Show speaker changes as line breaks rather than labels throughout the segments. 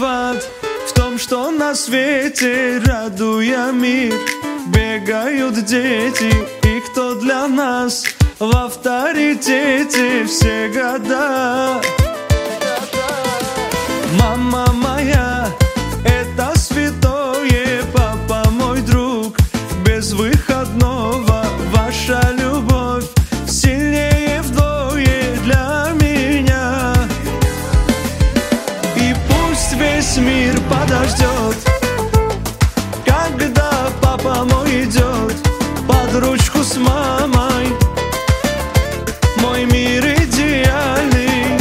виноват в том, что на свете, радуя мир, бегают дети. И кто для нас в авторитете все года? Мама моя, это святое, папа мой друг, без выходного ваша любовь сильнее вдвое для меня. И пусть весь мир подождет, когда папа мой идет под ручку с мамой. Мой мир идеальный.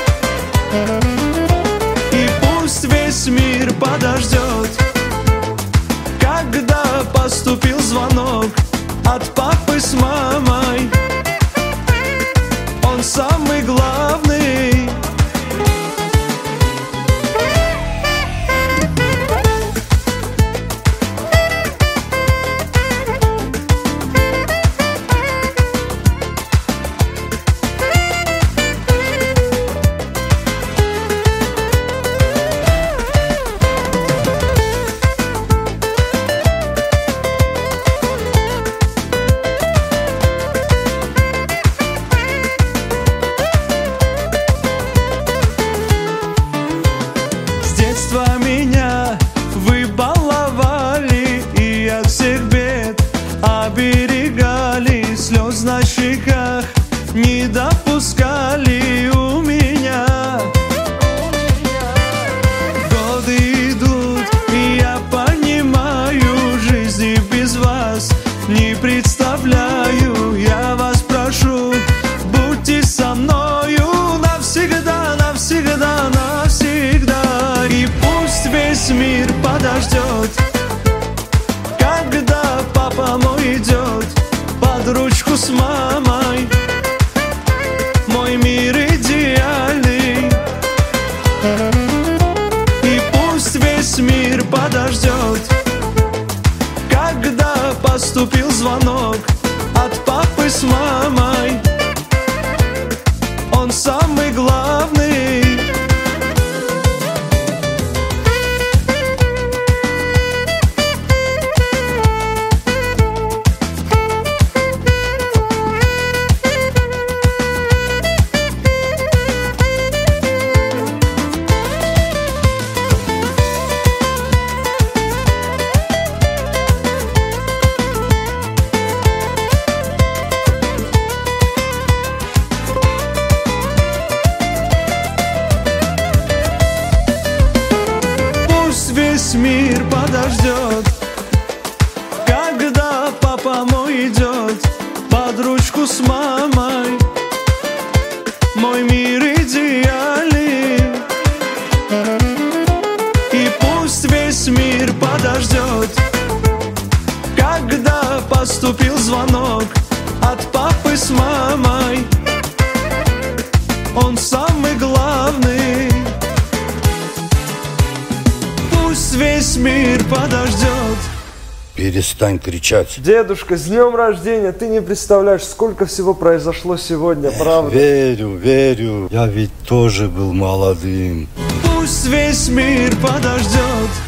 И пусть весь мир подождет, когда поступил звонок от папы с мамой. Он самый главный. Меня вы баловали и от всех бед оберегали, слез на щеках не допускали у меня. Годы идут, и я понимаю, жизни без вас не представляю. Я вас прошу, будьте со мною навсегда, навсегда, навсегда. И пусть весь мир подождет, когда папа мой идет под ручку с мамой. Мой мир идеальный. И пусть весь мир подождет, когда поступил звонок от папы с мамой. Он самый главный. Весь мир подождет, когда папа мой идет под ручку с мамой. Мой мир идеальный. И пусть весь мир подождет, когда поступил звонок от папы с мамой. Он самый главный. Пусть весь мир подождет.
Перестань кричать.
Дедушка, с днем рождения! Ты не представляешь, сколько всего произошло сегодня, правда?
Верю, верю. Я ведь тоже был молодым.
Пусть весь мир подождет.